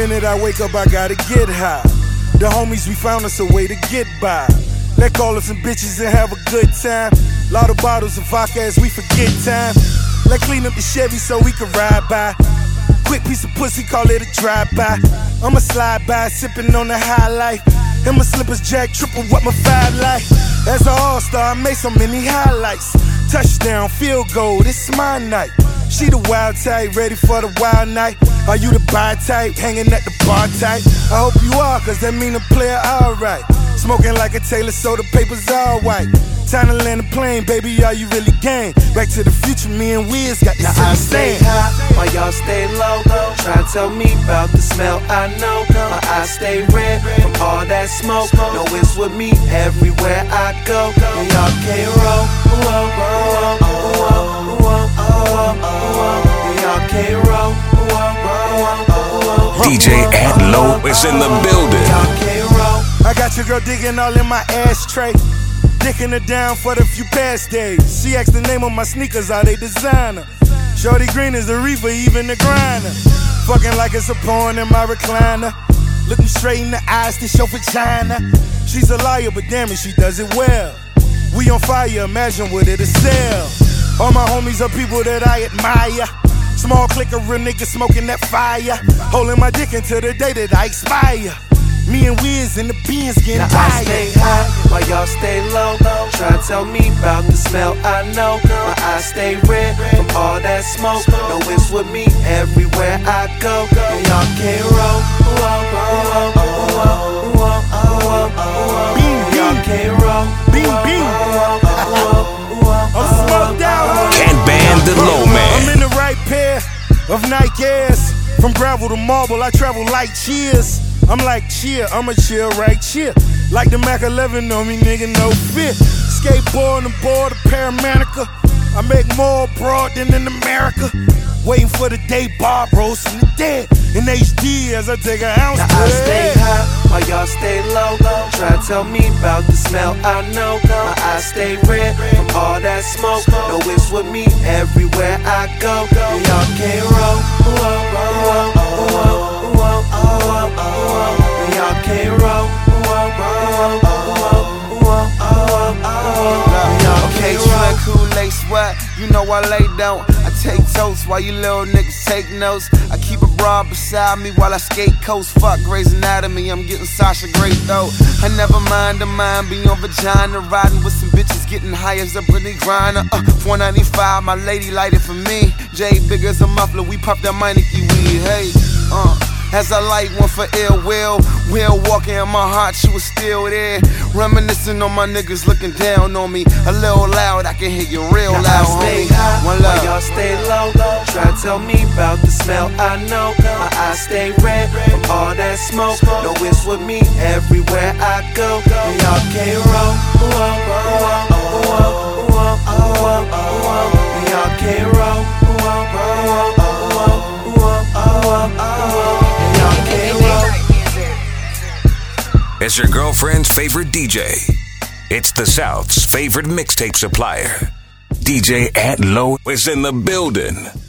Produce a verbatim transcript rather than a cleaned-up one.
minute I wake up, I gotta get high. The homies, we found us a way to get by. Let call us some bitches and have a good time. Lot of bottles of vodka as we forget time. Let clean up the Chevy so we can ride by. Quick piece of pussy, call it a drive-by. I'ma slide by, sipping on the high life. And my slippers jack, triple what my five like. As an all-star, I made so many highlights. Touchdown, field goal, this is my night. She the wild type, ready for the wild night. Are you the buy type, hanging at the bar type? I hope you are, cause that mean a player alright. Smoking like a Taylor, so the paper's all white. Time to land a plane, baby, are you really game? Back to the future, me and Wiz got this now I stay high, while y'all stay low. Try to tell me about the smell, I know. My eyes stay red from all that smoke. No, it's with me everywhere I go. And y'all can't roll, ooh, oh, ooh, oh, ooh, oh, ooh, oh, and y'all can't roll, ooh, oh, ooh, oh, D J Ant-Lo is in the building. Y'all can't roll. I got your girl digging all in my ashtray. Dicking her down for the few past days. She asked the name of my sneakers, are they designer? Shorty green is the reefer, even the grinder. Fucking like it's a porn in my recliner. Look me straight in the eyes to show vagina. She's a liar, but damn it, she does it well. We on fire, imagine what it'll sell. All my homies are people that I admire. Small clique of real niggas smoking that fire. Holding my dick until the day that I expire. Me and Wiz in the beans getting now tired. I stay high while y'all stay low. Try to tell me about the smell, I know. My eyes stay red from all that smoke. No, it's with me everywhere I go. And y'all can't roll. Ooh, oh, ooh, oh, ooh, oh, ooh, oh, ooh, oh, ooh, oh. And y'all can't roll. Beam, beam. I'm smoked out. Can't ban the low man. I'm in the right pair of Nike Airs. From gravel to marble, I travel light cheers. I'm like cheer, I'ma chill right cheer. Like the Mac eleven on me, nigga, no fear. Skateboard on the board, a Paramanica. I make more abroad than in America. Waiting for the day Bob rose from the dead. In H D as I take an ounce now to I the stay head. high while y'all stay low. Try to tell me about the smell, I know. My eyes stay red from all that smoke. No, it's with me everywhere I go. And y'all can't roll. Ooh, oh, ooh, oh, ooh, oh, ooh, oh, ooh, oh. And y'all can't roll. Ooh, oh, ooh, oh, ooh, oh, ooh, oh, oh. And y'all Okay, can't roll. Kool-Aid sweat, you know I lay down. I take toast while you little niggas take notes. I keep a broad beside me while I skate coast. Fuck Grey's Anatomy, I'm getting Sasha Grey though. I never mind a mind, be on vagina. Riding with some bitches, getting high as a Britney Griner. Uh, four ninety-five, my lady lighted for me. Jay big as a muffler, we pop that Meineke weed. Hey, uh. As I light one for ill will, will walking in my heart, she was still there. Reminiscing on my niggas looking down on me. A little loud, I can hear you real now loud, I stay homie. high One while love. y'all stay low. Try to tell me about the smell, I know. My eyes stay red from all that smoke. No, it's with me everywhere I go. And y'all can't roll. Ooh, oh, ooh, oh, ooh, oh, ooh, oh, ooh, oh, ooh, oh. And y'all can't roll. Ooh, oh, ooh, oh, ooh, oh, ooh, oh, ooh, oh. And y'all can't roll. It's your girlfriend's favorite D J. It's the South's favorite mixtape supplier. D J Ant-Lo is in the building.